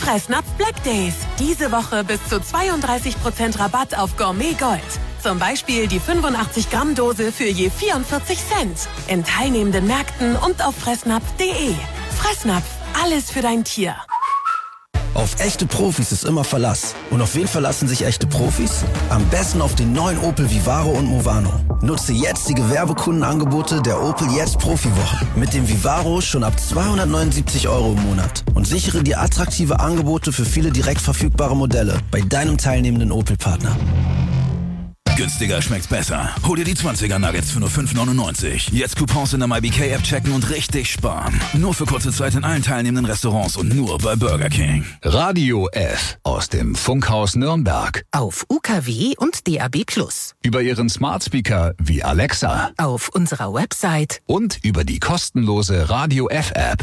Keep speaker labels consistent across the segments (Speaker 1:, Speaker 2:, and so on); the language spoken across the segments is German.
Speaker 1: Fressnapf Black Days. Diese Woche bis zu 32% Rabatt auf Gourmet Gold. Zum Beispiel die 85-Gramm-Dose für je 44 Cent. In teilnehmenden Märkten und auf fressnapf.de. Fressnapf, alles für dein Tier.
Speaker 2: Auf echte Profis ist immer Verlass. Und auf wen verlassen sich echte Profis? Am besten auf den neuen Opel Vivaro und Movano. Nutze jetzt die Gewerbekundenangebote der Opel Jetzt Profiwoche. Mit dem Vivaro schon ab 279 € im Monat. Und sichere dir attraktive Angebote für viele direkt verfügbare Modelle bei deinem teilnehmenden Opel-Partner.
Speaker 3: Günstiger schmeckt's besser. Hol dir die 20er Nuggets für nur 5,99. Jetzt Coupons in der MyBK-App checken und richtig sparen. Nur für kurze Zeit in allen teilnehmenden Restaurants und nur bei Burger King.
Speaker 4: Radio F aus dem Funkhaus Nürnberg.
Speaker 5: Auf UKW und DAB+.
Speaker 4: Über Ihren Smart Speaker wie Alexa.
Speaker 5: Auf unserer Website.
Speaker 4: Und über die kostenlose Radio F-App.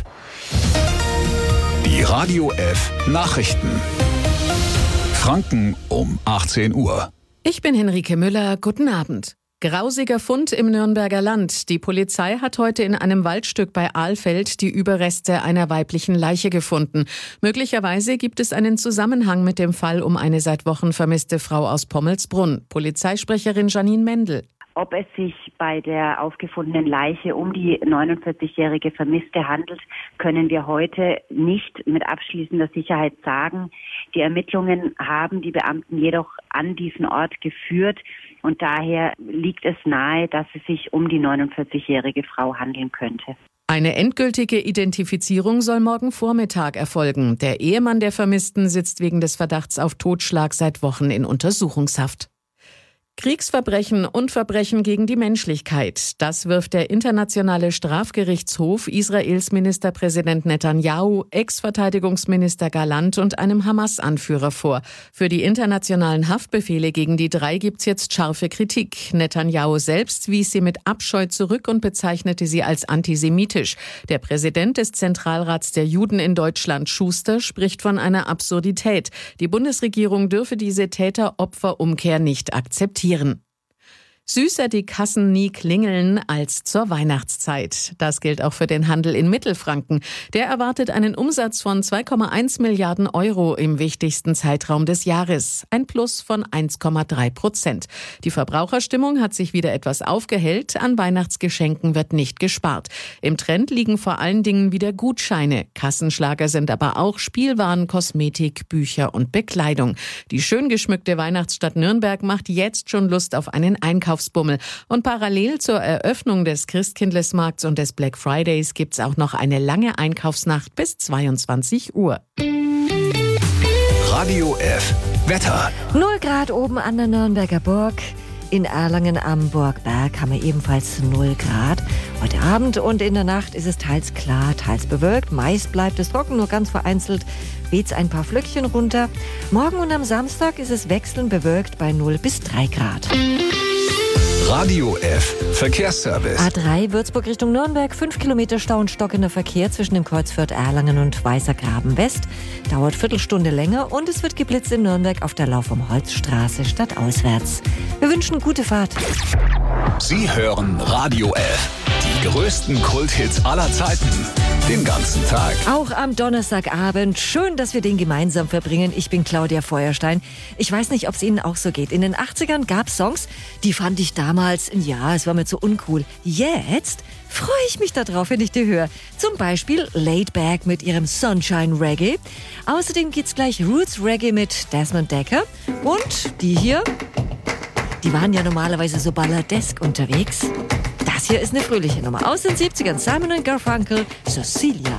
Speaker 4: Die Radio F Nachrichten. Franken um 18 Uhr.
Speaker 6: Ich bin Henrike Müller, guten Abend. Grausiger Fund im Nürnberger Land. Die Polizei hat heute in einem Waldstück bei Ahlfeld die Überreste einer weiblichen Leiche gefunden. Möglicherweise gibt es einen Zusammenhang mit dem Fall um eine seit Wochen vermisste Frau aus Pommelsbrunn. Polizeisprecherin Janine Mendel.
Speaker 7: Ob es sich bei der aufgefundenen Leiche um die 49-jährige Vermisste handelt, können wir heute nicht mit abschließender Sicherheit sagen. Die Ermittlungen haben die Beamten jedoch an diesen Ort geführt und daher liegt es nahe, dass es sich um die 49-jährige Frau handeln könnte.
Speaker 6: Eine endgültige Identifizierung soll morgen Vormittag erfolgen. Der Ehemann der Vermissten sitzt wegen des Verdachts auf Totschlag seit Wochen in Untersuchungshaft. Kriegsverbrechen und Verbrechen gegen die Menschlichkeit. Das wirft der Internationale Strafgerichtshof Israels Ministerpräsident Netanyahu, Ex-Verteidigungsminister Gallant und einem Hamas-Anführer vor. Für die internationalen Haftbefehle gegen die drei gibt's jetzt scharfe Kritik. Netanyahu selbst wies sie mit Abscheu zurück und bezeichnete sie als antisemitisch. Der Präsident des Zentralrats der Juden in Deutschland, Schuster, spricht von einer Absurdität. Die Bundesregierung dürfe diese Täter-Opfer-Umkehr nicht akzeptieren. Süßer die Kassen nie klingeln als zur Weihnachtszeit. Das gilt auch für den Handel in Mittelfranken. Der erwartet einen Umsatz von 2,1 Milliarden € im wichtigsten Zeitraum des Jahres. Ein Plus von 1,3%. Die Verbraucherstimmung hat sich wieder etwas aufgehellt. An Weihnachtsgeschenken wird nicht gespart. Im Trend liegen vor allen Dingen wieder Gutscheine. Kassenschlager sind aber auch Spielwaren, Kosmetik, Bücher und Bekleidung. Die schön geschmückte Weihnachtsstadt Nürnberg macht jetzt schon Lust auf einen Einkaufsbummel. Und parallel zur Eröffnung des Christkindlesmarkts und des Black Fridays gibt's auch noch eine lange Einkaufsnacht bis 22 Uhr.
Speaker 4: Radio F Wetter.
Speaker 8: 0 Grad oben an der Nürnberger Burg. In Erlangen am Burgberg haben wir ebenfalls 0 Grad. Heute Abend und in der Nacht ist es teils klar, teils bewölkt. Meist bleibt es trocken, nur ganz vereinzelt weht's ein paar Flöckchen runter. Morgen und am Samstag ist es wechselnd bewölkt bei 0 bis 3 Grad.
Speaker 4: Radio F Verkehrsservice.
Speaker 8: A3 Würzburg Richtung Nürnberg, 5 Kilometer Stau und stockender Verkehr zwischen dem Kreuz Fürth-Erlangen und Weißergraben West. Dauert Viertelstunde länger und es wird geblitzt in Nürnberg auf der Lauf um Holzstraße stadtauswärts. Wir wünschen gute Fahrt.
Speaker 4: Sie hören Radio F. Die größten Kulthits aller Zeiten. Den ganzen Tag.
Speaker 8: Auch am Donnerstagabend. Schön, dass wir den gemeinsam verbringen. Ich bin Claudia Feuerstein. Ich weiß nicht, ob es Ihnen auch so geht. In den 80ern gab es Songs, die fand ich damals, ja, es war mir zu uncool. Jetzt freue ich mich darauf, wenn ich die höre. Zum Beispiel Laid Back mit ihrem Sunshine Reggae. Außerdem geht's gleich Roots Reggae mit Desmond Dekker. Und die hier, die waren ja normalerweise so balladesk unterwegs. Das hier ist eine fröhliche Nummer aus den 70ern. Simon & Garfunkel, Cecilia.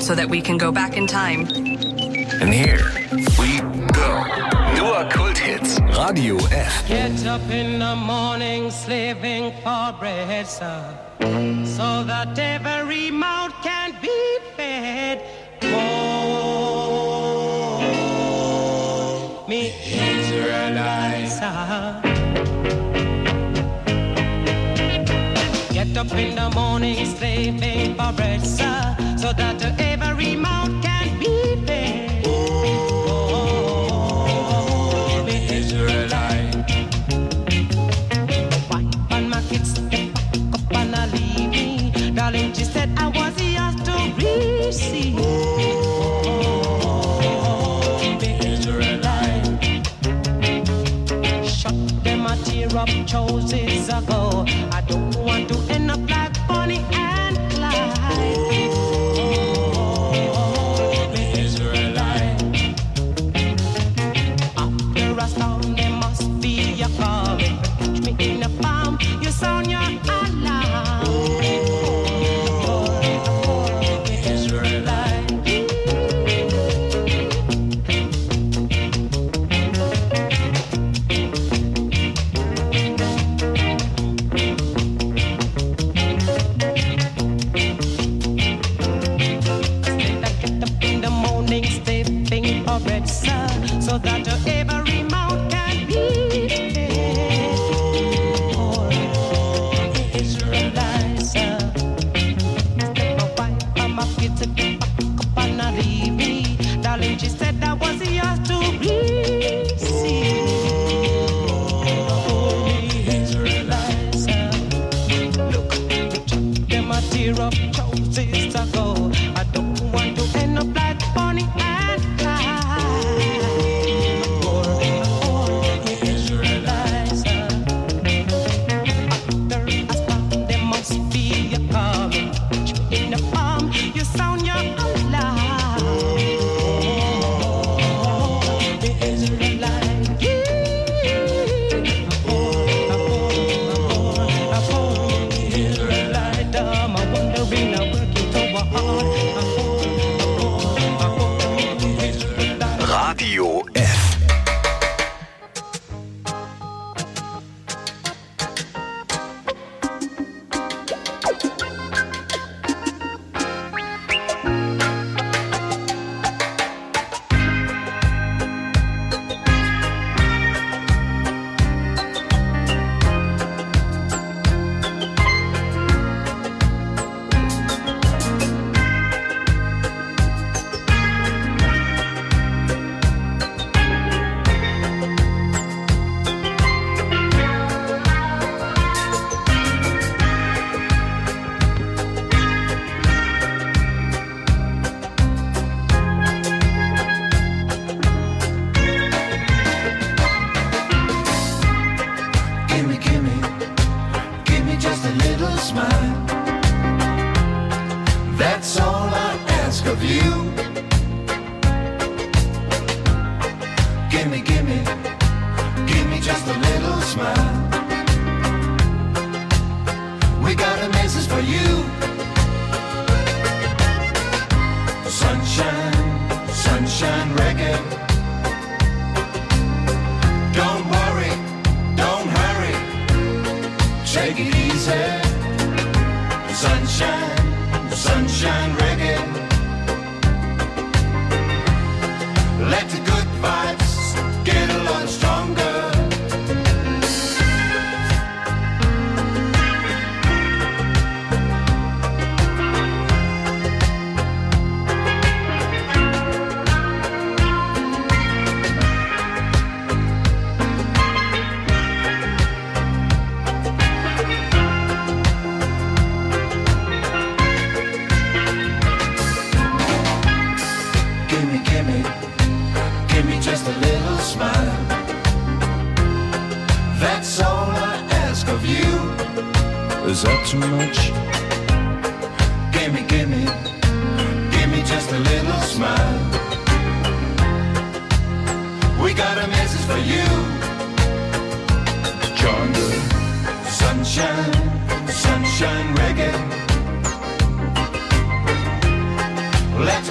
Speaker 9: so that we can go back in time.
Speaker 4: And here we go. Nur Kulthits. Radio F.
Speaker 10: Get up in the morning, slaving for bread, sir, so that every mouth can be fed. Oh, me Israelites. Get up in the morning, slaving for bread, sir, so that every mouth can be fed. Darling, she said I was yours to receive. The Israelite shut them a tear up choices ago. I don't want to end up like Bonnie and Clyde. The Israelite after a storm there must be a calm. If you catch me in a palm, you sound your alarm. So that every mouth can be Israelites. My wife and my kids back up and not leave me. Darling, she said that was yours to receive. Israelites. Look, them a tear up choices ago. I don't want to end up like Bonnie and Clyde.
Speaker 4: Radio F.
Speaker 11: Is that too much?
Speaker 12: Gimme just a little smile. We got a message for you.
Speaker 11: Jungle.
Speaker 12: Sunshine reggae. Let's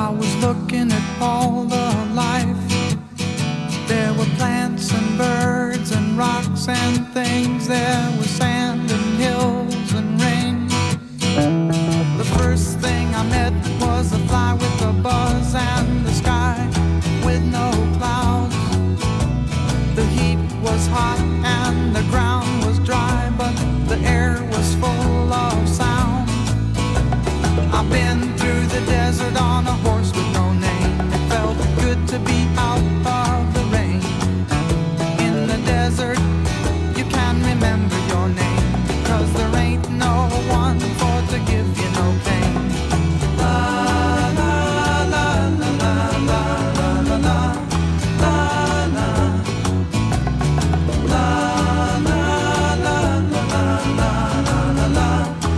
Speaker 11: I was looking at all the life. There were plants and birds and rocks and things. There was sand and hills and rain. The first thing I met was a fly with a buzz and the sky with no clouds. The heat was hot and the ground was dry, but the air was full of sound. I've been through the desert on a horse with no name. It felt good to be out of the rain. In the desert, you can remember your name, 'cause there ain't no one for to give you no pain. La la la la la la la la la la la la la la la.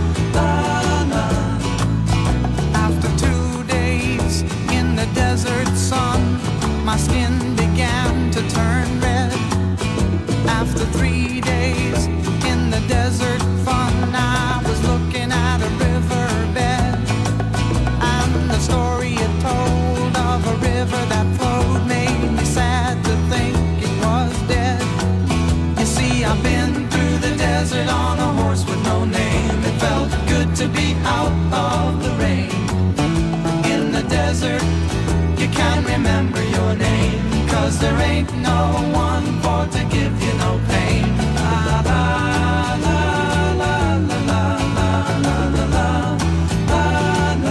Speaker 11: After 2 days in the desert sun, my skin began to turn red. After 3 days in the desert fun, I was looking at a riverbed, and the story it told of a river that flowed made me sad to think it was dead. You see, I've been through the desert on a horse with no name. It felt good to be out of the rain. In the desert, you can't remember your name, 'cause there ain't no one for to give you no pain. La la la la la la la la la la la la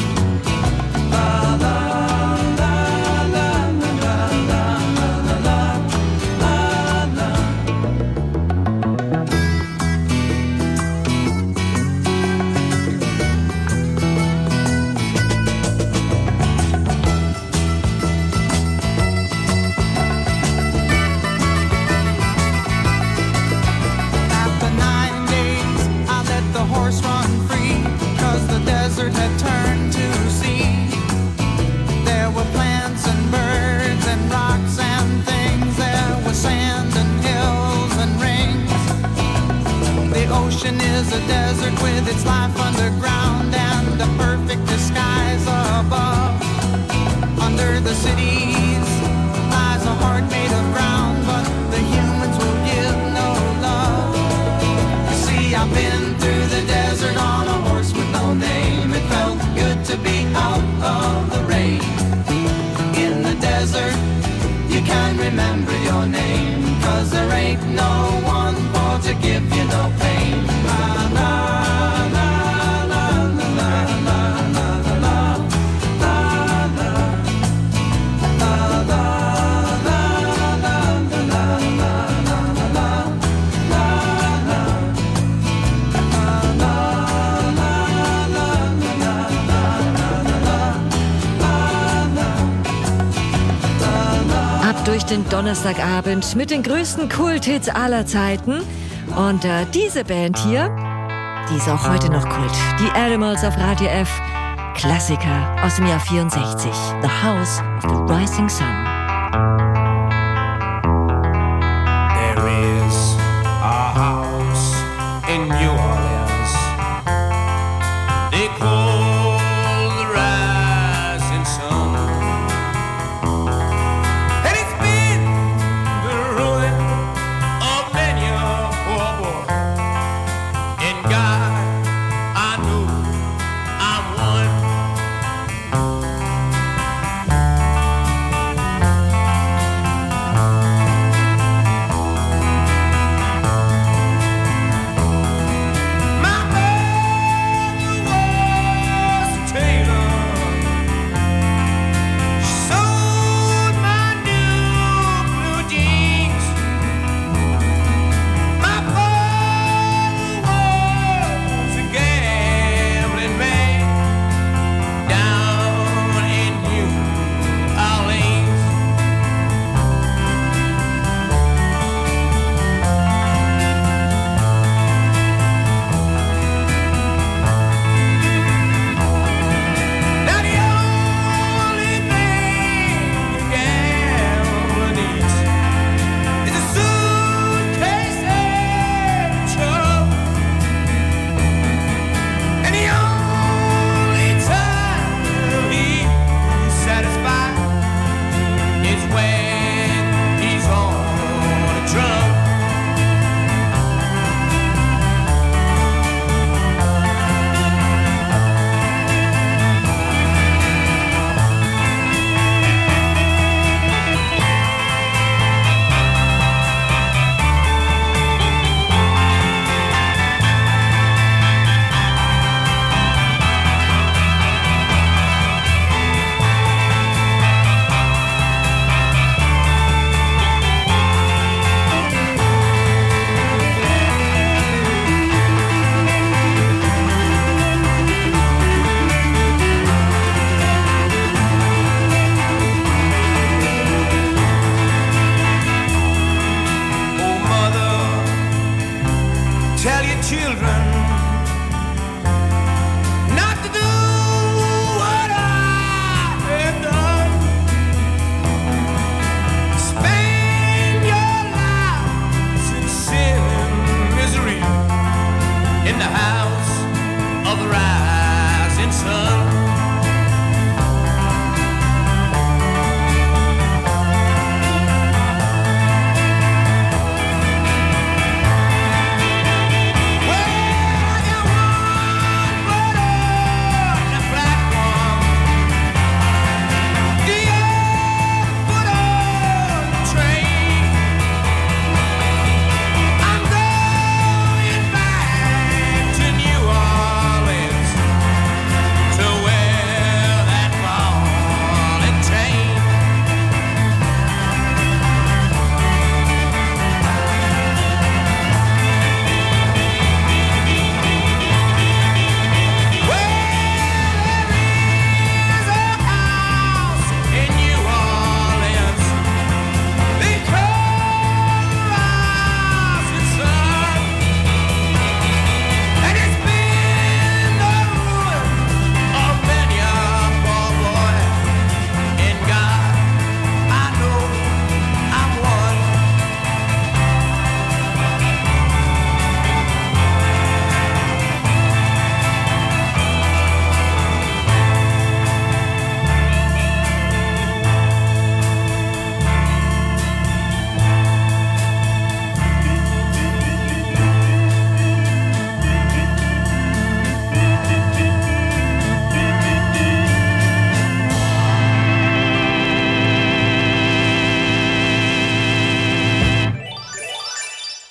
Speaker 11: la After 9 days, I let the horse run free, 'cause the desert had turned to sea. There were plants and birds and rocks and things. There was sand and hills and rings. The ocean is a desert with its life underground and a perfect disguise above. Under the cities lies a heart made of ground, but the humans will give no love. You see, I've been through the desert on a horse with no name. It felt good to be out of the rain. In the desert, you can't remember your name, 'cause there ain't no one for to give you no pain. La la la la la la la la la la la la la la la
Speaker 8: Ab durch den Donnerstagabend mit den größten Kulthits aller Zeiten. Und diese Band hier, die ist auch heute noch Kult. Die Animals auf Radio F. Klassiker aus dem Jahr 64. The House of the Rising Sun.
Speaker 13: There is a house in New Orleans they call the Rising Sun, and it's been the ruin of many a poor boy. And God, I know I'm one.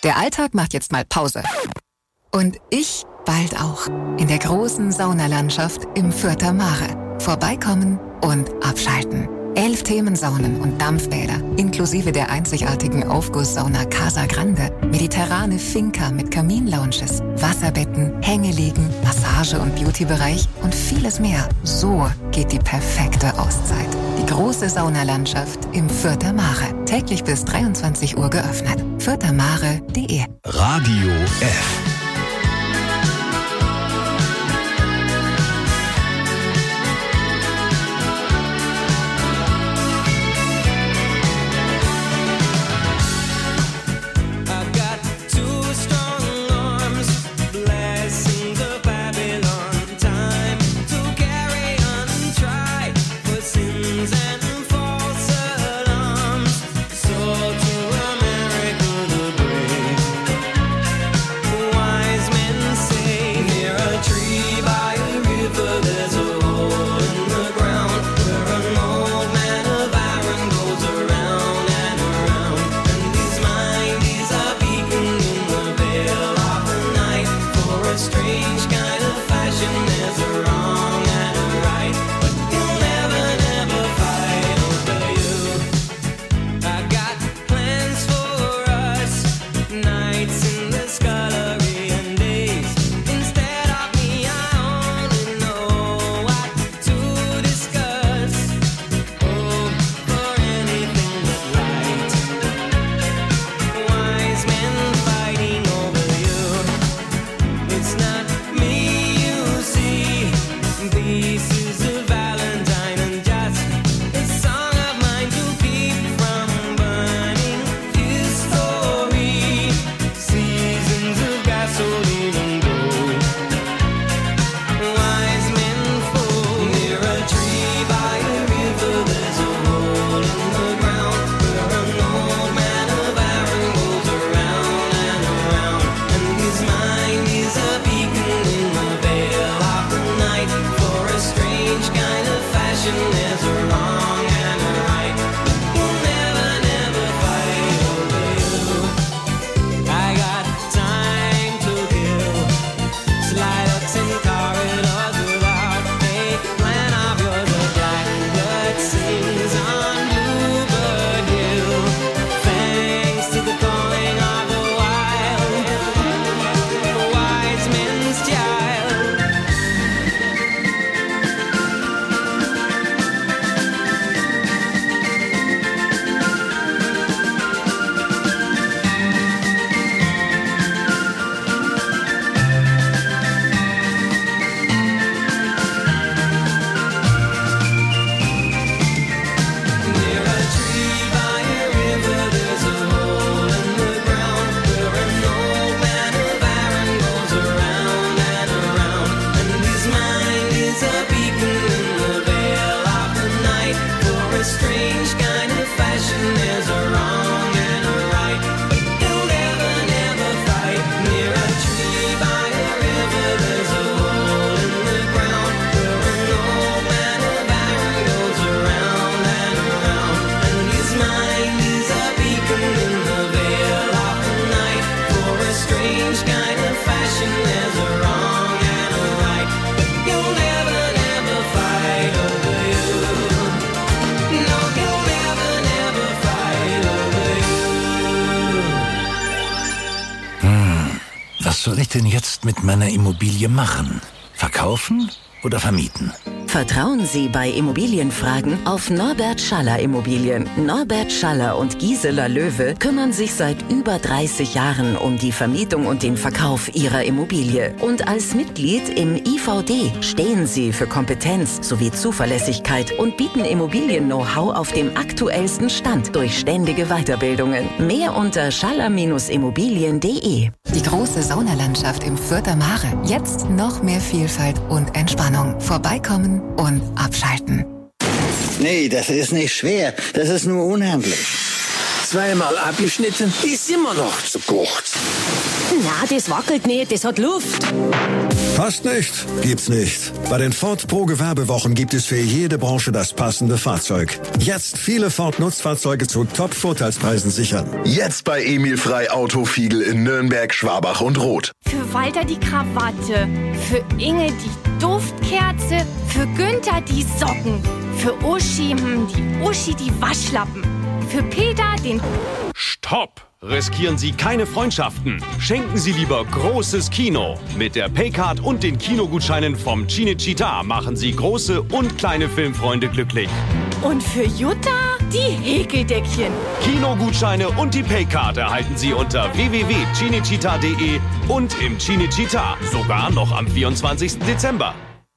Speaker 14: Der Alltag macht jetzt mal Pause. Und ich bald auch. In der großen Saunalandschaft im Fürther Mare. Vorbeikommen und abschalten. 11 Themensaunen und Dampfbäder, inklusive der einzigartigen Aufgusssauna Casa Grande, mediterrane Finca mit Kaminlounges, Wasserbetten, Hängeliegen, Massage- und Beautybereich und vieles mehr. So geht die perfekte Auszeit. Die große Saunalandschaft im Fürther Mare. Täglich bis 23 Uhr geöffnet. fürthermare.de.
Speaker 4: Radio F.
Speaker 15: Was soll ich denn jetzt mit meiner Immobilie machen? Verkaufen oder vermieten?
Speaker 5: Vertrauen Sie bei Immobilienfragen auf Norbert Schaller Immobilien. Norbert Schaller und Gisela Löwe kümmern sich seit über 30 Jahren um die Vermietung und den Verkauf Ihrer Immobilie. Und als Mitglied im IVD stehen Sie für Kompetenz sowie Zuverlässigkeit und bieten Immobilien-Know-how auf dem aktuellsten Stand durch ständige Weiterbildungen. Mehr unter schaller-immobilien.de.
Speaker 14: Die große Saunalandschaft im Fürther Mare. Jetzt noch mehr Vielfalt und Entspannung. Vorbeikommen und abschalten.
Speaker 16: Nee, das ist nicht schwer. Das ist nur unhandlich.
Speaker 17: Zweimal abgeschnitten, ist immer noch zu kurz. Na, das wackelt nicht, das hat Luft.
Speaker 18: Passt nicht, gibt's nicht. Bei den Ford Pro Gewerbewochen gibt es für jede Branche das passende Fahrzeug. Jetzt viele Ford Nutzfahrzeuge zu Top-Vorteilspreisen sichern.
Speaker 19: Jetzt bei Emil Frei Autofiegel in Nürnberg, Schwabach und Roth.
Speaker 20: Für Walter die Krawatte, für Inge die Duftkerze, für Günther die Socken, für Uschi die Waschlappen, für Peter den...
Speaker 21: Stopp! Riskieren Sie keine Freundschaften. Schenken Sie lieber großes Kino. Mit der Paycard und den Kinogutscheinen vom Cinecittà machen Sie große und kleine Filmfreunde glücklich.
Speaker 20: Und für Jutta die Häkeldeckchen.
Speaker 21: Kinogutscheine und die Paycard erhalten Sie unter www.cinecittà.de und im Cinecittà. Sogar noch am 24. Dezember.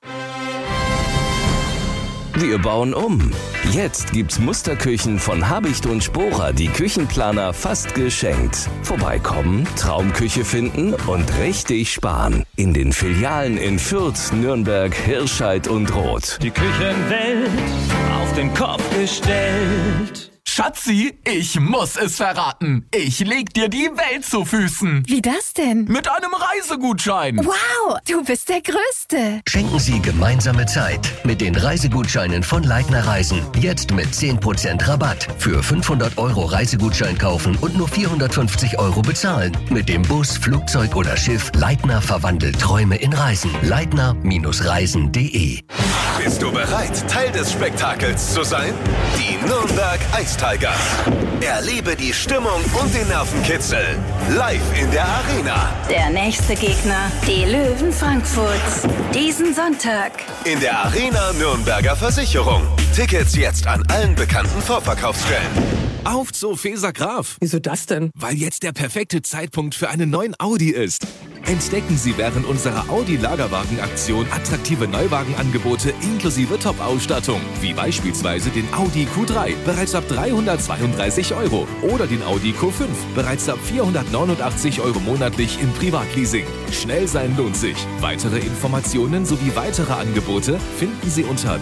Speaker 22: Wir bauen um. Jetzt gibt's Musterküchen von Habicht und Sporer, die Küchenplaner fast geschenkt. Vorbeikommen, Traumküche finden und richtig sparen. In den Filialen in Fürth, Nürnberg, Hirscheid und Roth.
Speaker 23: Die Küchenwelt auf den Kopf gestellt.
Speaker 24: Schatzi, ich muss es verraten. Ich leg dir die Welt zu Füßen.
Speaker 20: Wie das denn?
Speaker 24: Mit einem Reisegutschein.
Speaker 20: Wow, du bist der Größte.
Speaker 25: Schenken Sie gemeinsame Zeit mit den Reisegutscheinen von Leitner Reisen. Jetzt mit 10% Rabatt. Für 500 € Reisegutschein kaufen und nur 450 € bezahlen. Mit dem Bus, Flugzeug oder Schiff Leitner verwandelt Träume in Reisen. Leitner-reisen.de.
Speaker 26: Bist du bereit, Teil des Spektakels zu sein? Die Nürnberg Ice Tigers. Erlebe die Stimmung und den Nervenkitzel live in der Arena.
Speaker 27: Der nächste Gegner, die Löwen Frankfurts. Diesen Sonntag.
Speaker 26: In der Arena Nürnberger Versicherung. Tickets jetzt an allen bekannten Vorverkaufsstellen.
Speaker 28: Auf zu Feser Graf.
Speaker 29: Wieso das denn?
Speaker 28: Weil jetzt der perfekte Zeitpunkt für einen neuen Audi ist. Entdecken Sie während unserer Audi-Lagerwagen-Aktion attraktive Neuwagenangebote inklusive Top-Ausstattung, wie beispielsweise den Audi Q3 bereits ab 332 € oder den Audi Q5 bereits ab 489 € monatlich im Privatleasing. Schnell sein lohnt sich. Weitere Informationen sowie weitere Angebote finden Sie unter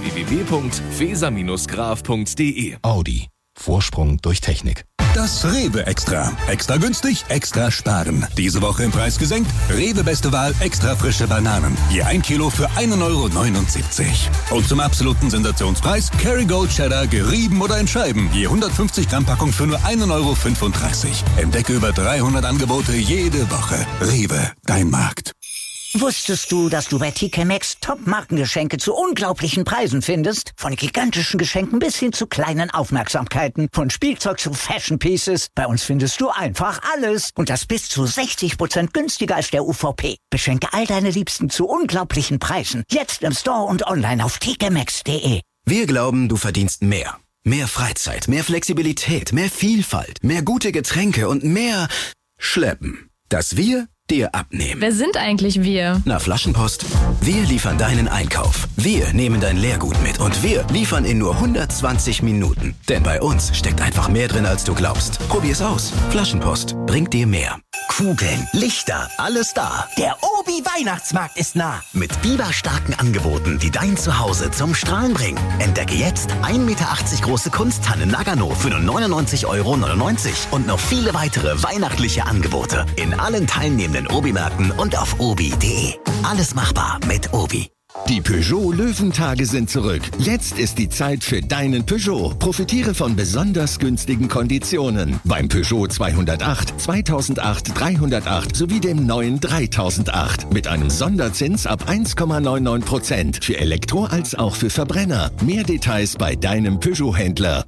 Speaker 28: www.feser-graf.de.
Speaker 30: Audi. Vorsprung durch Technik.
Speaker 31: Das Rewe Extra. Extra günstig, extra sparen. Diese Woche im Preis gesenkt. Rewe Beste Wahl, extra frische Bananen. Je 1 Kilo für 1,79 €. Und zum absoluten Sensationspreis Kerrygold Cheddar gerieben oder in Scheiben. Je 150 Gramm Packung für nur 1,35 €. Entdecke über 300 Angebote jede Woche. Rewe, dein Markt.
Speaker 32: Wusstest du, dass du bei TK Maxx Top-Markengeschenke zu unglaublichen Preisen findest? Von gigantischen Geschenken bis hin zu kleinen Aufmerksamkeiten. Von Spielzeug zu Fashion Pieces. Bei uns findest du einfach alles. Und das bis zu 60% günstiger als der UVP. Beschenke all deine Liebsten zu unglaublichen Preisen. Jetzt im Store und online auf tkmaxx.de.
Speaker 33: Wir glauben, du verdienst mehr. Mehr Freizeit, mehr Flexibilität, mehr Vielfalt, mehr gute Getränke und mehr Schleppen. Das wir dir abnehmen.
Speaker 34: Wer sind eigentlich wir?
Speaker 33: Na, Flaschenpost. Wir liefern deinen Einkauf. Wir nehmen dein Leergut mit und wir liefern in nur 120 Minuten. Denn bei uns steckt einfach mehr drin, als du glaubst. Probier's aus. Flaschenpost bringt dir mehr.
Speaker 35: Kugeln, Lichter, alles da.
Speaker 36: Der Obi-Weihnachtsmarkt ist nah.
Speaker 35: Mit biberstarken Angeboten, die dein Zuhause zum Strahlen bringen. Entdecke jetzt 1,80 Meter große Kunsttanne Nagano für nur 99,99 € und noch viele weitere weihnachtliche Angebote in allen teilnehmenden Obi-Märkten und auf obi.de. Alles machbar mit Obi.
Speaker 37: Die Peugeot Löwentage sind zurück. Jetzt ist die Zeit für deinen Peugeot. Profitiere von besonders günstigen Konditionen. Beim Peugeot 208, 2008, 308 sowie dem neuen 3008. Mit einem Sonderzins ab 1,99% für Elektro- als auch für Verbrenner. Mehr Details bei deinem Peugeot-Händler.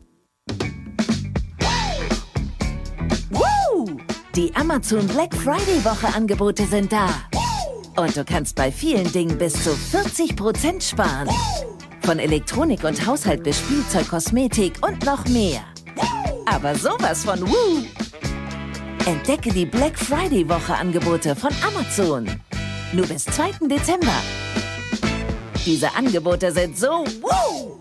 Speaker 38: Die Amazon Black Friday Woche Angebote sind da. Und du kannst bei vielen Dingen bis zu 40% sparen. Von Elektronik und Haushalt bis Spielzeug, Kosmetik und noch mehr. Aber sowas von Woo! Entdecke die Black Friday Woche Angebote von Amazon. Nur bis 2. Dezember. Diese Angebote sind so Woo!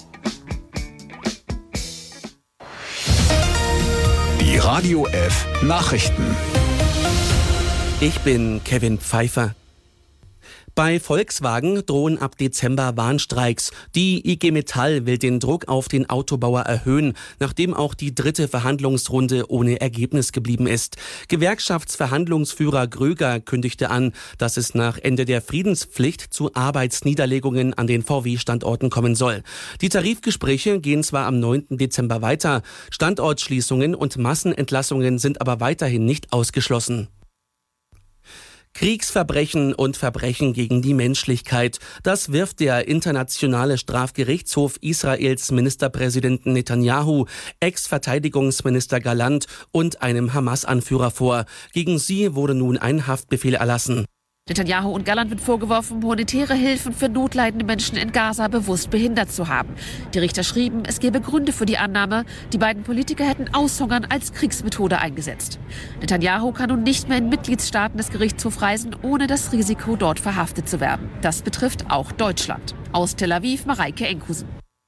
Speaker 4: Die Radio F Nachrichten.
Speaker 39: Ich bin Kevin Pfeiffer.
Speaker 1: Bei Volkswagen drohen ab Dezember Warnstreiks. Die IG Metall will den Druck auf den Autobauer erhöhen, nachdem auch die dritte Verhandlungsrunde ohne Ergebnis geblieben ist. Gewerkschaftsverhandlungsführer Gröger kündigte an, dass es nach Ende der Friedenspflicht zu Arbeitsniederlegungen an den VW-Standorten kommen soll. Die Tarifgespräche gehen zwar am 9. Dezember weiter, Standortschließungen und Massenentlassungen sind aber weiterhin nicht ausgeschlossen. Kriegsverbrechen und Verbrechen gegen die Menschlichkeit. Das wirft der Internationale Strafgerichtshof Israels Ministerpräsidenten Netanyahu, Ex-Verteidigungsminister Gallant und einem Hamas-Anführer vor. Gegen sie wurde nun ein Haftbefehl erlassen.
Speaker 2: Netanyahu und Gallant wird vorgeworfen, humanitäre Hilfen für notleidende Menschen in Gaza bewusst behindert zu haben. Die Richter schrieben, es gebe Gründe für die Annahme, die beiden Politiker hätten Aushungern als Kriegsmethode eingesetzt. Netanyahu kann nun nicht mehr in Mitgliedstaaten des Gerichtshofs reisen, ohne das Risiko, dort verhaftet zu werden. Das betrifft auch Deutschland. Aus Tel Aviv, Mareike Enkusen.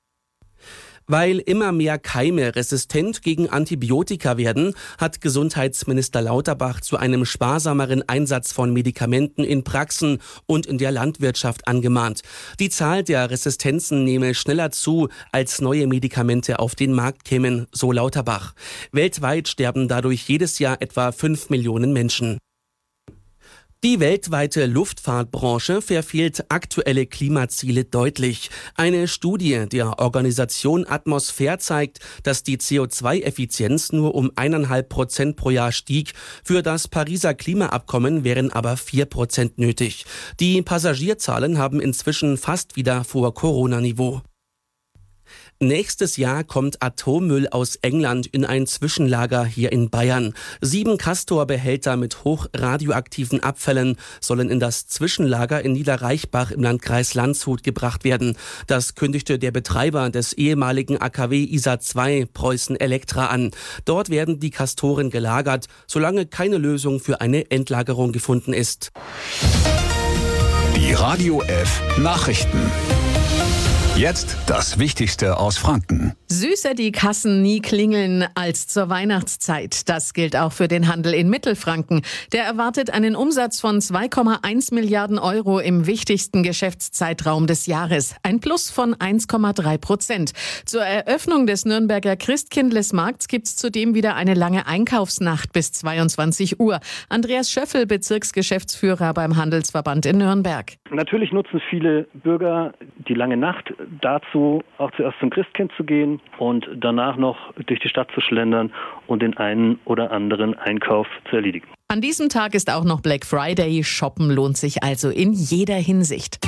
Speaker 1: Weil immer mehr Keime resistent gegen Antibiotika werden, hat Gesundheitsminister Lauterbach zu einem sparsameren Einsatz von Medikamenten in Praxen und in der Landwirtschaft angemahnt. Die Zahl der Resistenzen nehme schneller zu, als neue Medikamente auf den Markt kämen, so Lauterbach. Weltweit sterben dadurch jedes Jahr etwa 5 Millionen Menschen. Die weltweite Luftfahrtbranche verfehlt aktuelle Klimaziele deutlich. Eine Studie der Organisation Atmosphäre zeigt, dass die CO2-Effizienz nur um 1,5% pro Jahr stieg. Für das Pariser Klimaabkommen wären aber 4% nötig. Die Passagierzahlen haben inzwischen fast wieder vor Corona-Niveau. Nächstes Jahr kommt Atommüll aus England in ein Zwischenlager hier in Bayern. 7 Castor-Behälter mit hochradioaktiven Abfällen sollen in das Zwischenlager in Niederreichbach im Landkreis Landshut gebracht werden. Das kündigte der Betreiber des ehemaligen AKW ISA 2 Preußen Elektra an. Dort werden die Castoren gelagert, solange keine Lösung für eine Endlagerung gefunden ist.
Speaker 4: Die Radio F Nachrichten. Jetzt das Wichtigste aus Franken.
Speaker 3: Süßer die Kassen nie klingeln als zur Weihnachtszeit. Das gilt auch für den Handel in Mittelfranken. Der erwartet einen Umsatz von 2,1 Milliarden Euro im wichtigsten Geschäftszeitraum des Jahres. Ein Plus von 1,3%. Zur Eröffnung des Nürnberger Christkindlesmarkts gibt's zudem wieder eine lange Einkaufsnacht bis 22 Uhr. Andreas Schöffel, Bezirksgeschäftsführer beim Handelsverband in Nürnberg.
Speaker 5: Natürlich nutzen viele Bürger die lange Nacht dazu, auch zuerst zum Christkind zu gehen und danach noch durch die Stadt zu schlendern und den einen oder anderen Einkauf zu erledigen.
Speaker 3: An diesem Tag ist auch noch Black Friday. Shoppen lohnt sich also in jeder Hinsicht.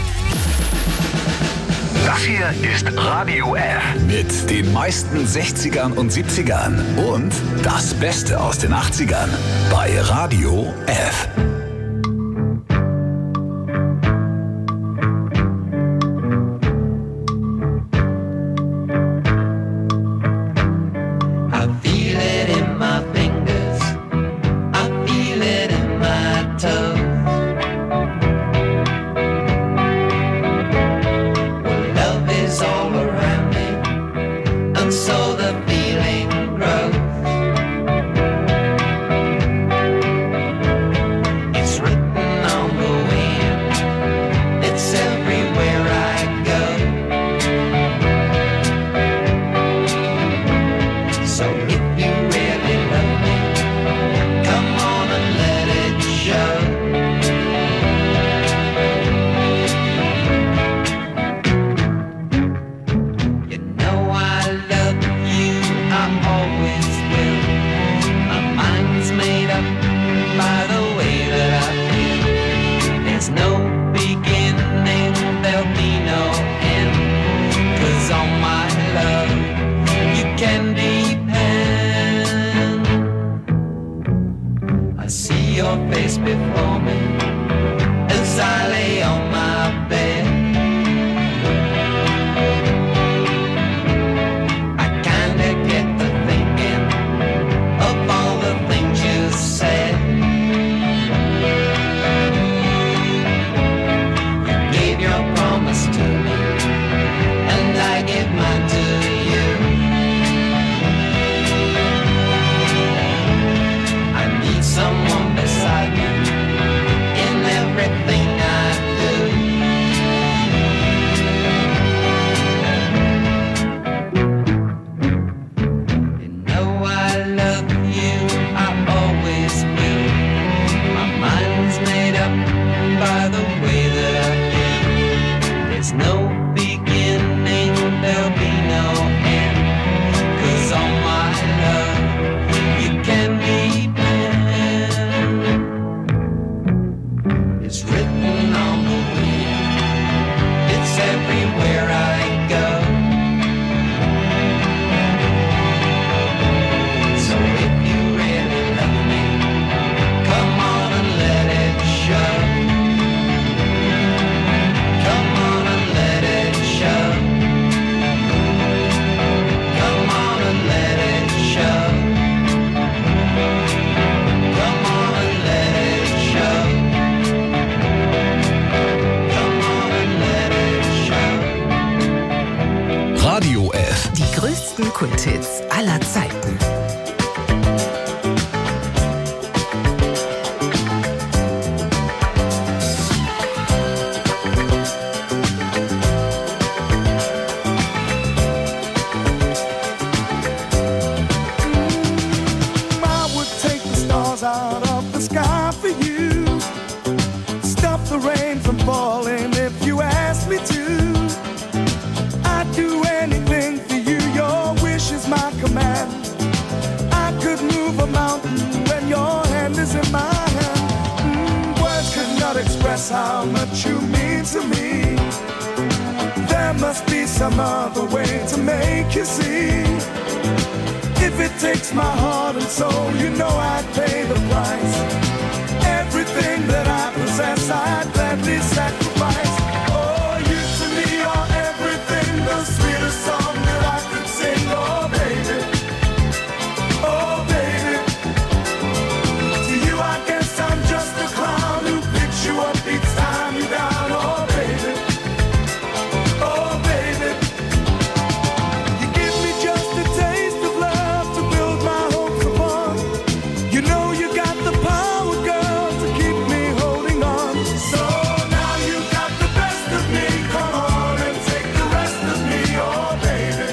Speaker 4: Das hier ist Radio F. Mit den meisten 60ern und 70ern und das Beste aus den 80ern bei Radio F.
Speaker 36: Hits aller Zeiten.
Speaker 6: How much you mean to me. There must be some other way to make you see. If it takes my heart and soul, you know I'd pay the price. Everything that I possess, I'd gladly sacrifice. Oh, you to me are everything, the sweetest song that I could sing. Oh, baby, oh, baby. To you I guess I'm just a clown who picks you up each time you down. Oh, baby, oh, baby. You give me just a taste of love to build my hopes upon. You know you got the power, girl, to keep me holding on. So now you got the best of me. Come on and take the rest of me. Oh, baby.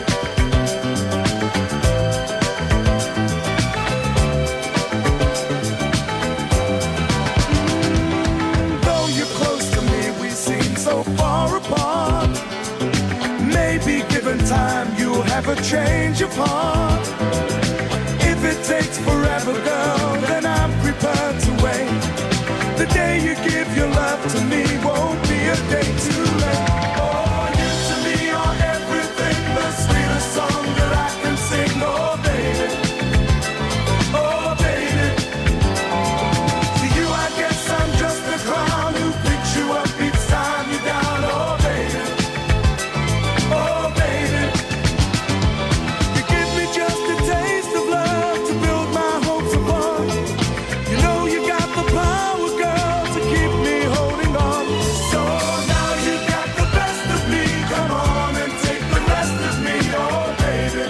Speaker 6: Though you're close to me, we seem so far apart. Maybe given time, you'll have a change of heart. If it takes forever, girl, then I'm prepared to wait. The day you give your love to me won't be a day too late. Oh, you to me are everything, the sweetest song that I can sing. Oh, baby, oh, baby. To you I guess I'm just a clown who picks you up each time you're down. Oh, baby, oh, baby. You give me just a taste of love to build my hopes upon. You know you got the power, girl, to keep me holding on. So now you got the best of me. Come on and take the rest of me. Oh, baby.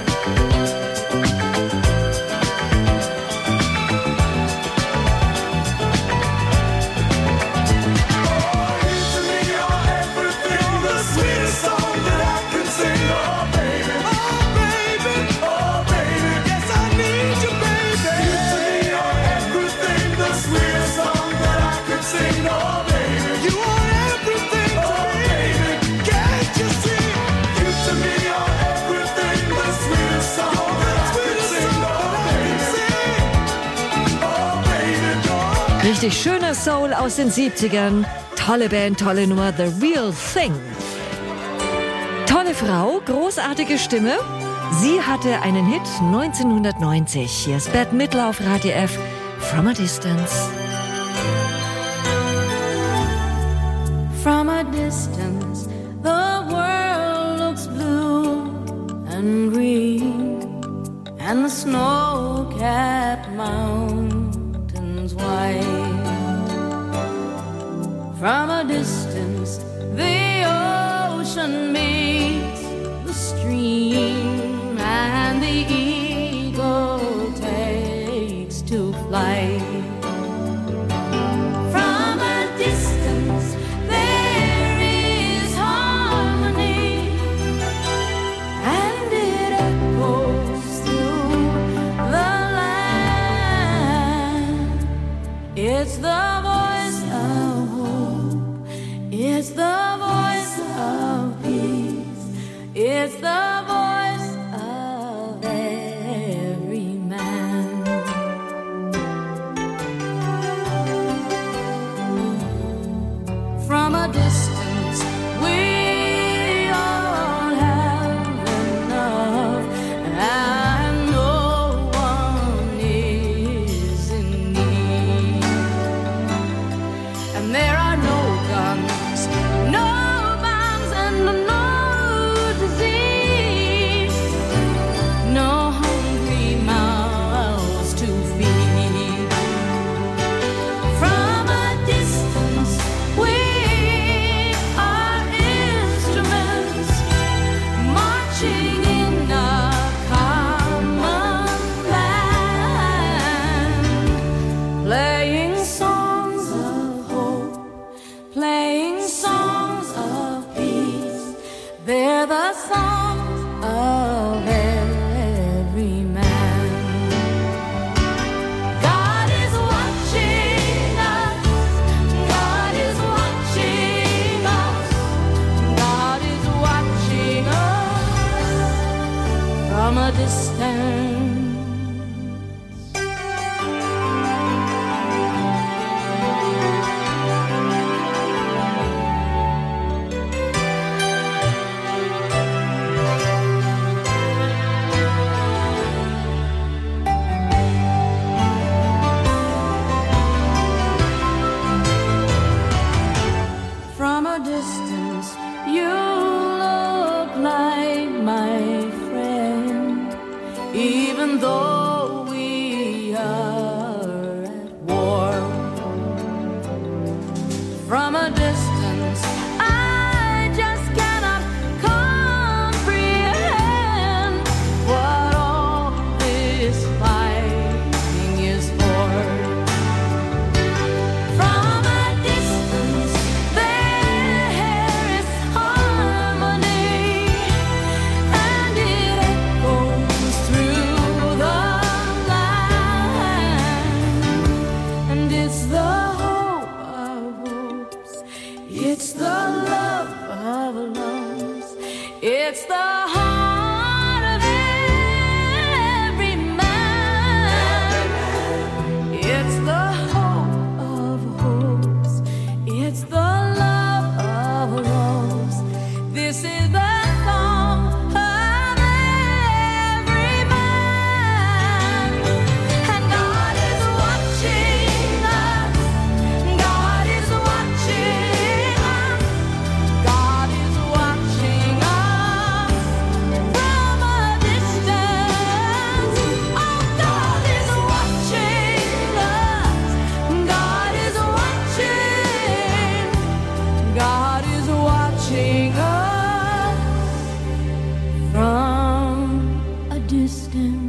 Speaker 6: To me you're everything, the sweetest song that I can sing. Oh, baby, oh, baby, oh, baby. Yes, I need you, baby. You to me are everything, the sweetest song that I can sing. Oh, baby, you are everything to me. Can't you see? You to me are everything, the sweetest song that I can sing. Oh, baby, oh, baby.
Speaker 7: Richtig schöner Soul aus den 70ern. Tolle Band, tolle Nummer, The Real Thing. Tolle Frau, großartige Stimme. Sie hatte einen Hit 1990. Hier ist Bette Midler auf Radio F, From a Distance.
Speaker 8: From a distance, the world looks blue and green, and the snow-capped mountains white. From a distance, the ocean meets the stream, and the eagle takes to flight. From a distance, there is harmony, and it echoes through the land. It's the voice of hope, it's the voice of peace, it's the voice of every man. distance. From a distance, you look like my friend, even though we are at war. From a distance, I just cannot comprehend what all this fighting is for. From a distance, there is harmony, and it echoes through the land. And it's the hope of hopes, it's the love of loves, it's the heart of every man. It's the hope of hopes, it's the love of loves. This is the song of every man. And God is watching us. God is watching us. God is watching us from a distance. Oh, God is watching us. God is watching. God is watching us from a distance.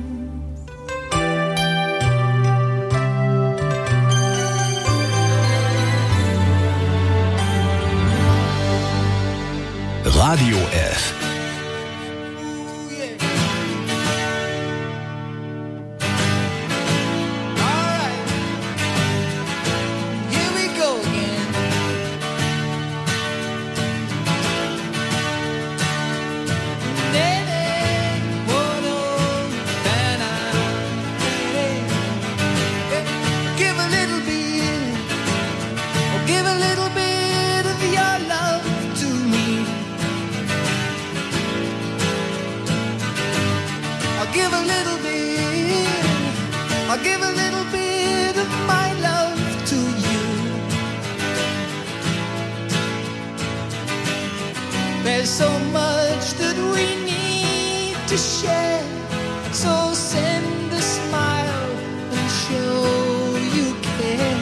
Speaker 4: Radio F.
Speaker 6: Here we go again. Give a little bit, oh, give a little bit of your love to me. I'll give a little bit, I'll give a little bit of my love to you. There's so much that we need to share, so send a smile and show you care.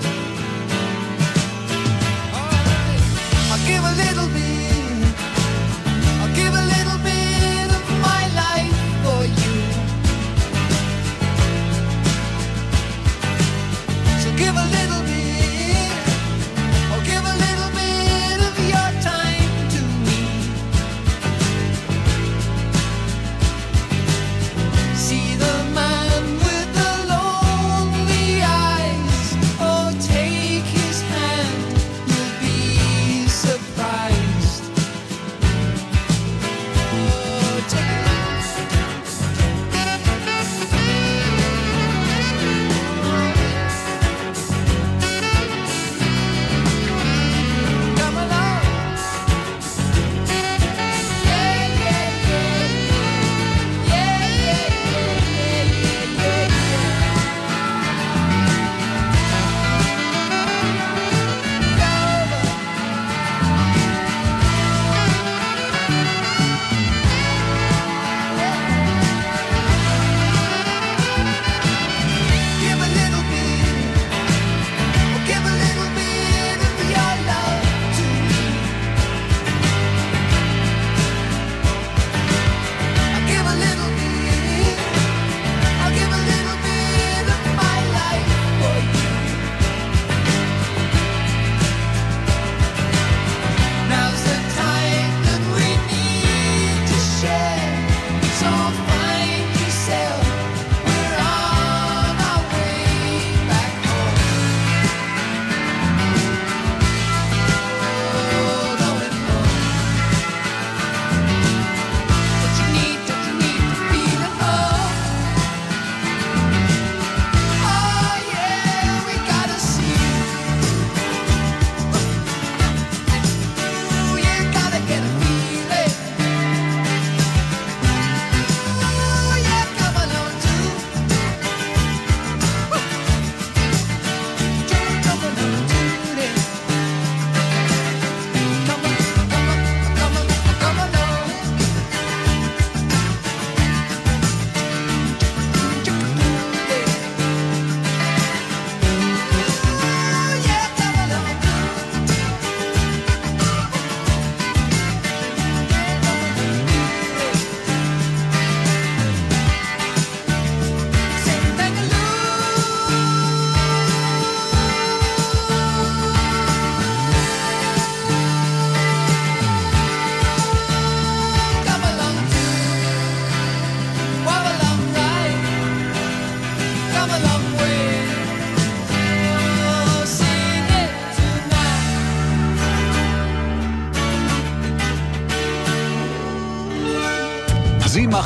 Speaker 6: I'll give a little bit, I'll give a little bit of my life for you. So give a little bit, or give a little bit of your time to me.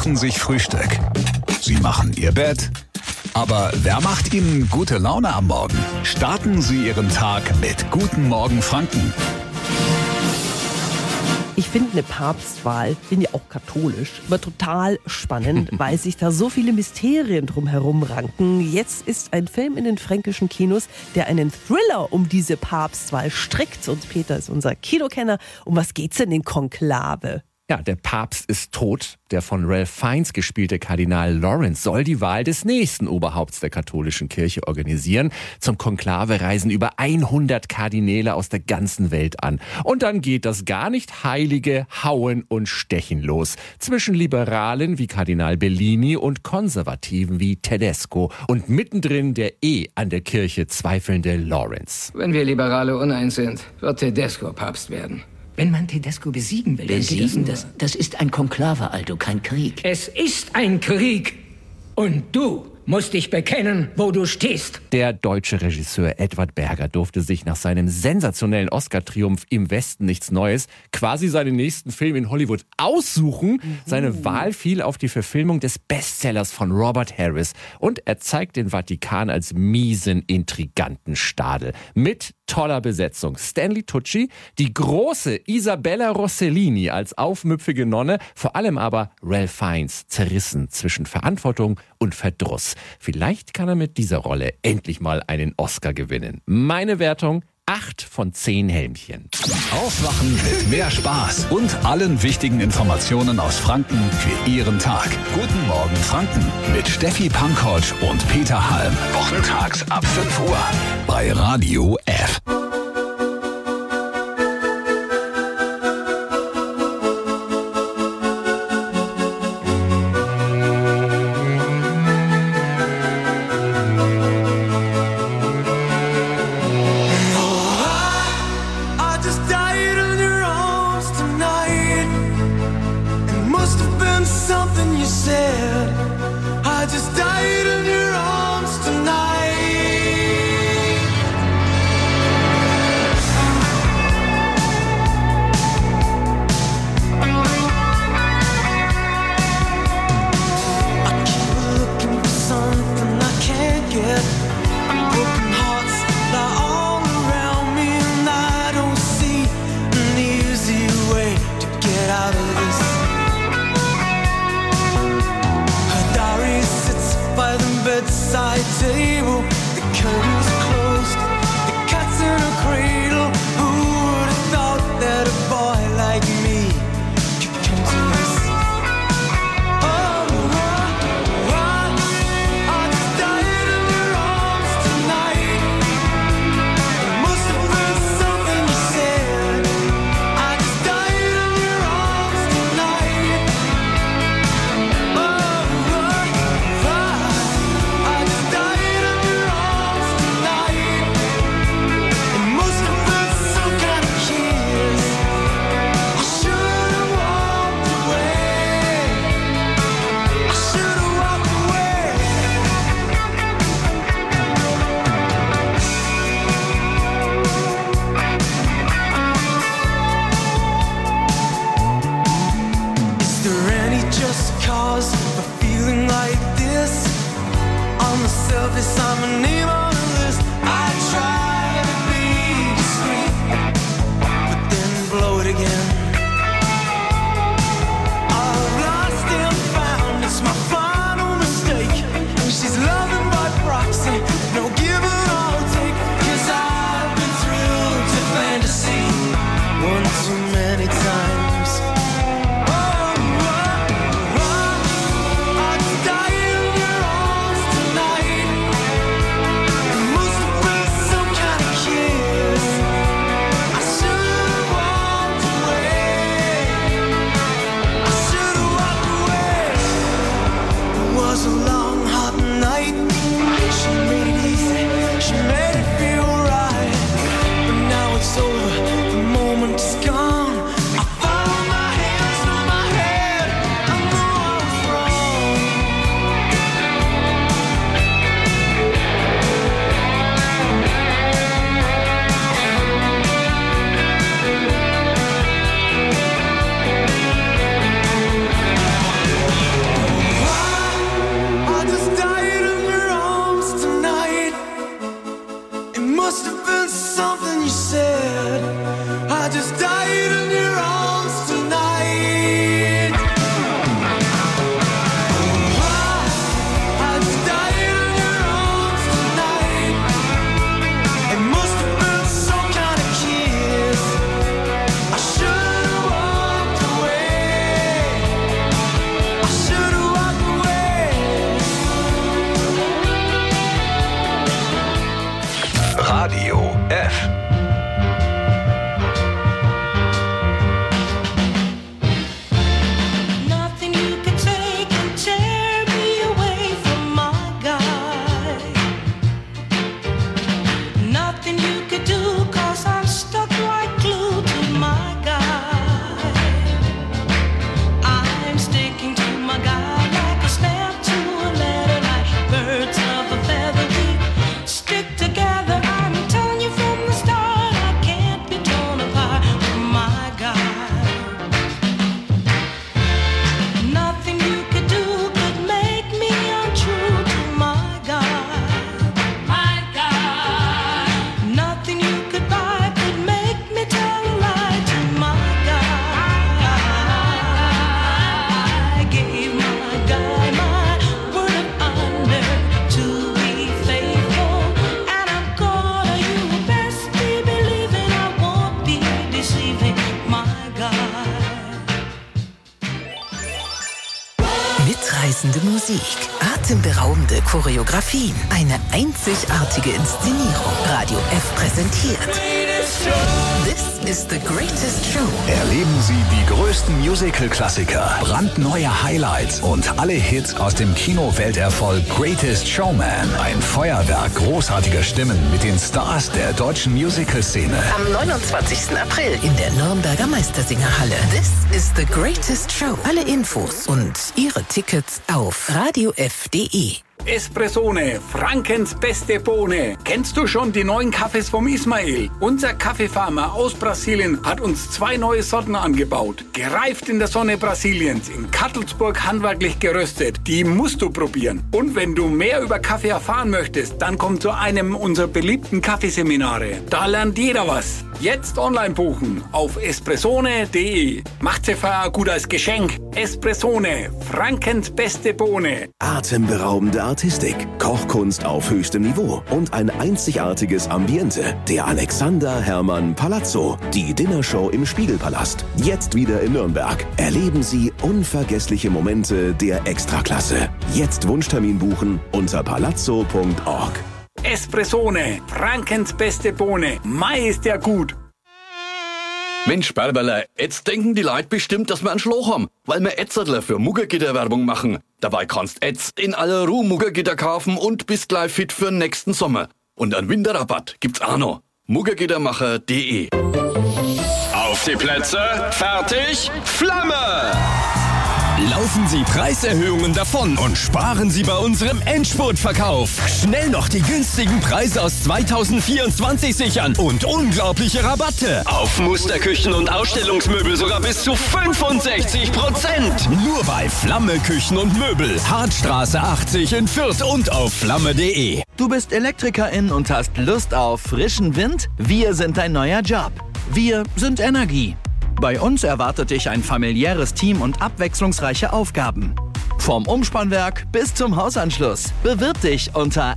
Speaker 31: machen sich Frühstück. Sie machen ihr Bett. Aber wer macht Ihnen gute Laune am Morgen? Starten Sie Ihren Tag mit Guten Morgen Franken.
Speaker 9: Ich finde eine Papstwahl, bin ja auch katholisch, aber total spannend, weil sich da so viele Mysterien drumherum ranken. Jetzt ist ein Film in den fränkischen Kinos, der einen Thriller um diese Papstwahl strickt. Und Peter ist unser Kinokenner. Um was geht's denn in Konklave?
Speaker 10: Ja, der Papst ist tot. Der von Ralph Fiennes gespielte Kardinal Lawrence soll die Wahl des nächsten Oberhaupts der katholischen Kirche organisieren. Zum Konklave reisen über 100 Kardinäle aus der ganzen Welt an. Und dann geht das gar nicht heilige Hauen und Stechen los. Zwischen Liberalen wie Kardinal Bellini und Konservativen wie Tedesco. Und mittendrin der an der Kirche zweifelnde Lawrence.
Speaker 11: Wenn wir Liberale uneins sind, wird Tedesco Papst werden.
Speaker 12: Wenn man Tedesco besiegen will,
Speaker 11: Besiegen?
Speaker 12: das ist ein Konklave, Aldo, kein Krieg.
Speaker 11: Es ist ein Krieg. Und du musst dich bekennen, wo du stehst.
Speaker 10: Der deutsche Regisseur Edward Berger durfte sich nach seinem sensationellen Oscar-Triumph Im Westen nichts Neues quasi seinen nächsten Film in Hollywood aussuchen. Seine Wahl fiel auf die Verfilmung des Bestsellers von Robert Harris. Und er zeigt den Vatikan als miesen, intriganten Stadel. Mit toller Besetzung. Stanley Tucci, die große Isabella Rossellini als aufmüpfige Nonne, vor allem aber Ralph Fiennes, zerrissen zwischen Verantwortung und Verdruss. Vielleicht kann er mit dieser Rolle endlich mal einen Oscar gewinnen. Meine Wertung: 8 von 10 Helmchen.
Speaker 31: Aufwachen mit mehr Spaß und allen wichtigen Informationen aus Franken für Ihren Tag. Guten Morgen Franken mit Steffi Pankow und Peter Halm. Wochentags ab 5 Uhr bei Radio F.
Speaker 6: bedside table, the curtains closed, the cat's in a cradle. Who would have thought that a boy like me could come to this? I just died in your arms tonight. It must have been something you said. I just died in your arms tonight. I just died in your arms tonight. It must have been some kind of kiss. I should have walked away. I should have walked away. Is there any just cause for feeling like this? On the surface, I'm a name on a list. I try to be discreet, but then blow it again. I've lost and found, it's my final mistake. She's loving by proxy, no give and I'll take. 'Cause I've been thrilled to fantasy one too many times. I just died in your arms tonight. It must have been some kind of kiss. I should have walked away. I should have walked away. It was a long, hot night. She made it easy. She made it feel right. But now it's over. The moment is gone. I found my hands on my head. I know I was wrong.
Speaker 13: Atemberaubende Choreografien, eine einzigartige Inszenierung. Radio F präsentiert This is the Greatest Show.
Speaker 4: Erleben Sie die größten Musical-Klassiker, brandneue Highlights und alle Hits aus dem Kino-Welterfolg Greatest Showman. Ein Feuerwerk großartiger Stimmen mit den Stars der deutschen Musical-Szene.
Speaker 13: Am 29. April in der Nürnberger Meistersingerhalle. This is the Greatest Show. Alle Infos und Ihre Tickets auf radiof.de.
Speaker 14: Espressone, Frankens beste Bohne. Kennst du schon die neuen Kaffees vom Ismail? Unser Kaffeefarmer aus Brasilien hat uns 2 neue Sorten angebaut. Gereift in der Sonne Brasiliens, in Kattelsburg handwerklich geröstet. Die musst du probieren. Und wenn du mehr über Kaffee erfahren möchtest, dann komm zu einem unserer beliebten Kaffeeseminare. Da lernt jeder was. Jetzt online buchen auf espressone.de. Macht sie gut als Geschenk. Espressone, Frankens beste Bohne.
Speaker 15: Atemberaubende Artistik, Kochkunst auf höchstem Niveau und ein einzigartiges Ambiente. Der Alexander Hermann Palazzo, die Dinnershow im Spiegelpalast. Jetzt wieder in Nürnberg. Erleben Sie unvergessliche Momente der Extraklasse. Jetzt Wunschtermin buchen unter palazzo.org.
Speaker 14: Espressone, Frankens beste Bohne. Mai ist der gut.
Speaker 16: Mensch, Berberle, jetzt denken die Leute bestimmt, dass wir einen Schloch haben, weil wir Etzertler für Muggergitter-Werbung machen. Dabei kannst jetzt in aller Ruhe Muggergitter kaufen und bist gleich fit für den nächsten Sommer. Und einen Winterrabatt gibt's auch noch. Muggergittermacher.de.
Speaker 17: Auf die Plätze, fertig, Flamme!
Speaker 18: Laufen Sie Preiserhöhungen davon und sparen Sie bei unserem Endspurtverkauf. Schnell noch die günstigen Preise aus 2024 sichern und unglaubliche Rabatte.
Speaker 17: Auf Musterküchen und Ausstellungsmöbel sogar bis zu 65%.
Speaker 18: Nur bei Flamme Küchen und Möbel. Hartstraße 80 in Fürth und auf flamme.de.
Speaker 19: Du bist Elektrikerin und hast Lust auf frischen Wind? Wir sind dein neuer Job. Wir sind Energie. Bei uns erwartet dich ein familiäres Team und abwechslungsreiche Aufgaben. Vom Umspannwerk bis zum Hausanschluss. Bewirb dich unter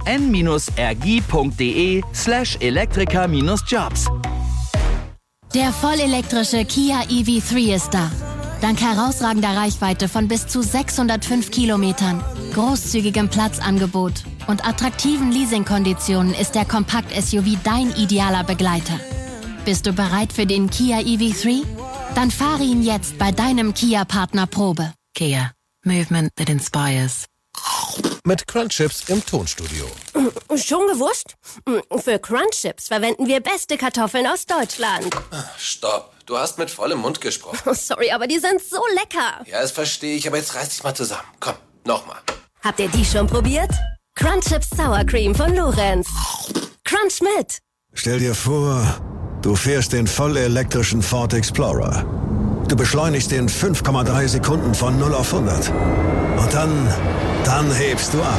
Speaker 19: n-rgi.de/elektriker-jobs.
Speaker 20: Der vollelektrische Kia EV3 ist da. Dank herausragender Reichweite von bis zu 605 Kilometern, großzügigem Platzangebot und attraktiven Leasingkonditionen ist der Kompakt-SUV dein idealer Begleiter. Bist du bereit für den Kia EV3? Dann fahre ihn jetzt bei deinem Kia-Partner Probe.
Speaker 13: Kia. Movement that inspires.
Speaker 21: Mit Crunchips im Tonstudio.
Speaker 22: Schon gewusst? Für Crunchips verwenden wir beste Kartoffeln aus Deutschland.
Speaker 21: Stopp. Du hast mit vollem Mund gesprochen.
Speaker 22: Oh, sorry, aber die sind so lecker.
Speaker 21: Ja, das verstehe ich, aber jetzt reiß dich mal zusammen. Komm, nochmal.
Speaker 22: Habt ihr die schon probiert? Crunchips Sour Cream von Lorenz. Crunch mit.
Speaker 23: Stell dir vor, du fährst den vollelektrischen Ford Explorer. Du beschleunigst in 5,3 Sekunden von 0 auf 100. Und dann hebst du ab.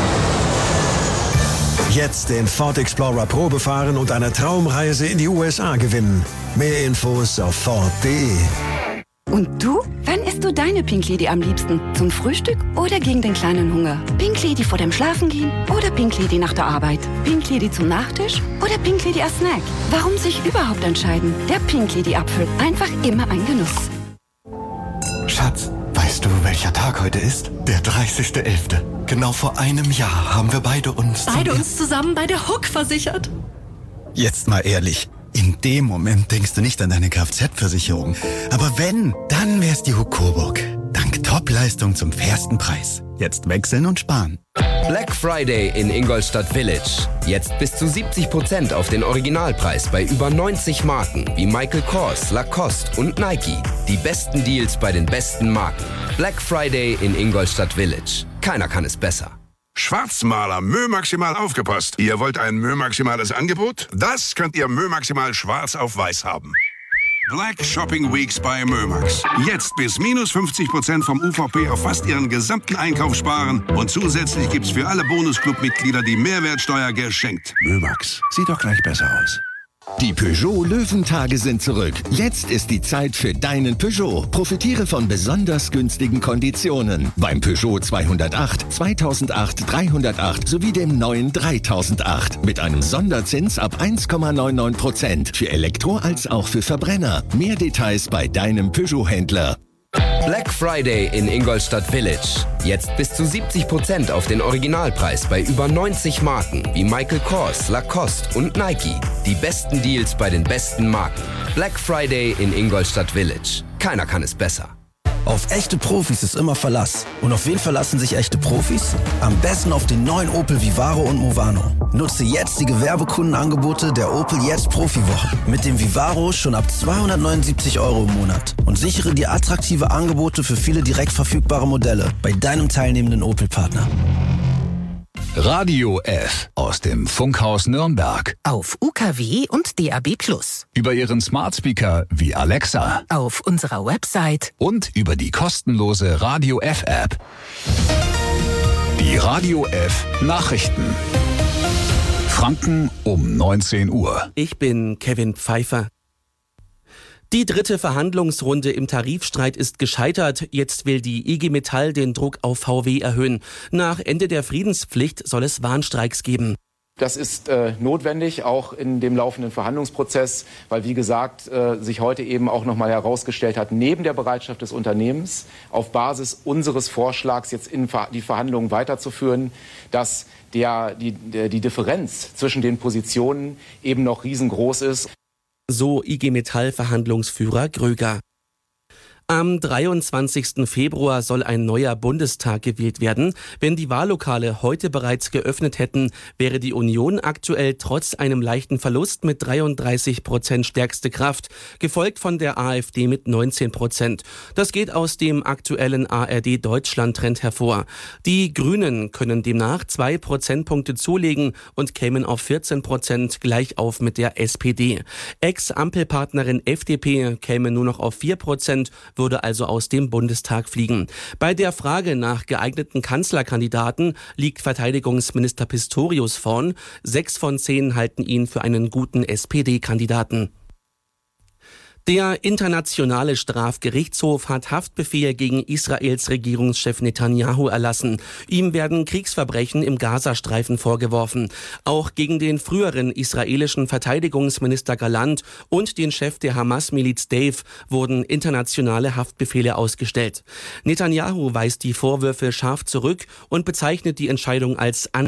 Speaker 23: Jetzt den Ford Explorer Probe fahren und eine Traumreise in die USA gewinnen. Mehr Infos auf Ford.de.
Speaker 24: Und du? Wann isst du deine Pink Lady am liebsten? Zum Frühstück oder gegen den kleinen Hunger? Pink Lady vor dem Schlafengehen oder Pink Lady nach der Arbeit? Pink Lady zum Nachtisch oder Pink Lady als Snack? Warum sich überhaupt entscheiden? Der Pink Lady Apfel. Einfach immer ein Genuss.
Speaker 25: Schatz, weißt du, welcher Tag heute ist? Der 30.11. Genau vor einem Jahr haben wir beide uns
Speaker 24: zusammen bei der Hook versichert.
Speaker 25: Jetzt mal ehrlich. In dem Moment denkst du nicht an deine Kfz-Versicherung. Aber wenn, dann wär's die Hook Coburg. Dank Top-Leistung zum fairsten Preis. Jetzt wechseln und sparen.
Speaker 26: Black Friday in Ingolstadt Village. Jetzt bis zu 70% auf den Originalpreis bei über 90 Marken wie Michael Kors, Lacoste und Nike. Die besten Deals bei den besten Marken. Black Friday in Ingolstadt Village. Keiner kann es besser.
Speaker 27: Schwarzmaler Mö-Maximal aufgepasst. Ihr wollt ein Mö-Maximales Angebot? Das könnt ihr Mö-Maximal schwarz auf weiß haben. Black Shopping Weeks bei Mömax. Jetzt bis minus 50% vom UVP auf fast ihren gesamten Einkauf sparen. Und zusätzlich gibt's für alle Bonusclub-Mitglieder die Mehrwertsteuer geschenkt.
Speaker 25: Mömax. Sieht doch gleich besser aus.
Speaker 37: Die Peugeot Löwentage sind zurück. Jetzt ist die Zeit für deinen Peugeot. Profitiere von besonders günstigen Konditionen. Beim Peugeot 208, 2008, 308 sowie dem neuen 3008. Mit einem Sonderzins ab 1,99% für Elektro- als auch für Verbrenner. Mehr Details bei deinem Peugeot-Händler.
Speaker 26: Black Friday in Ingolstadt Village. Jetzt bis zu 70% auf den Originalpreis bei über 90 Marken wie Michael Kors, Lacoste und Nike. Die besten Deals bei den besten Marken. Black Friday in Ingolstadt Village. Keiner kann es besser.
Speaker 1: Auf echte Profis ist immer Verlass. Und auf wen verlassen sich echte Profis? Am besten auf den neuen Opel Vivaro und Movano. Nutze jetzt die Gewerbekundenangebote der Opel Jetzt Profiwoche. Mit dem Vivaro schon ab 279 € im Monat. Und sichere dir attraktive Angebote für viele direkt verfügbare Modelle bei deinem teilnehmenden Opel-Partner.
Speaker 4: Radio F aus dem Funkhaus Nürnberg.
Speaker 13: Auf UKW und DAB+.
Speaker 4: Über Ihren Smart Speaker wie Alexa.
Speaker 13: Auf unserer Website.
Speaker 4: Und über die kostenlose Radio F App. Die Radio F Nachrichten. Franken um 19 Uhr.
Speaker 2: Ich bin Kevin Pfeiffer. Die dritte Verhandlungsrunde im Tarifstreit ist gescheitert. Jetzt will die IG Metall den Druck auf VW erhöhen. Nach Ende der Friedenspflicht soll es Warnstreiks geben.
Speaker 3: Das ist notwendig, auch in dem laufenden Verhandlungsprozess, weil, wie gesagt, sich heute eben auch noch mal herausgestellt hat, neben der Bereitschaft des Unternehmens auf Basis unseres Vorschlags jetzt die Verhandlungen weiterzuführen, dass die Differenz zwischen den Positionen eben noch riesengroß ist.
Speaker 2: So IG Metall-Verhandlungsführer Gröger. Am 23. Februar soll ein neuer Bundestag gewählt werden. Wenn die Wahllokale heute bereits geöffnet hätten, wäre die Union aktuell trotz einem leichten Verlust mit 33% stärkste Kraft, gefolgt von der AfD mit 19%. Das geht aus dem aktuellen ARD-Deutschland-Trend hervor. Die Grünen können demnach 2 Prozentpunkte zulegen und kämen auf 14%, gleich auf mit der SPD. Ex-Ampelpartnerin FDP käme nur noch auf 4%, würde also aus dem Bundestag fliegen. Bei der Frage nach geeigneten Kanzlerkandidaten liegt Verteidigungsminister Pistorius vorn. 6 von 10 halten ihn für einen guten SPD-Kandidaten. Der Internationale Strafgerichtshof hat Haftbefehl gegen Israels Regierungschef Netanyahu erlassen. Ihm werden Kriegsverbrechen im Gazastreifen vorgeworfen. Auch gegen den früheren israelischen Verteidigungsminister Gallant und den Chef der Hamas-Miliz Dave wurden internationale Haftbefehle ausgestellt. Netanyahu weist die Vorwürfe scharf zurück und bezeichnet die Entscheidung als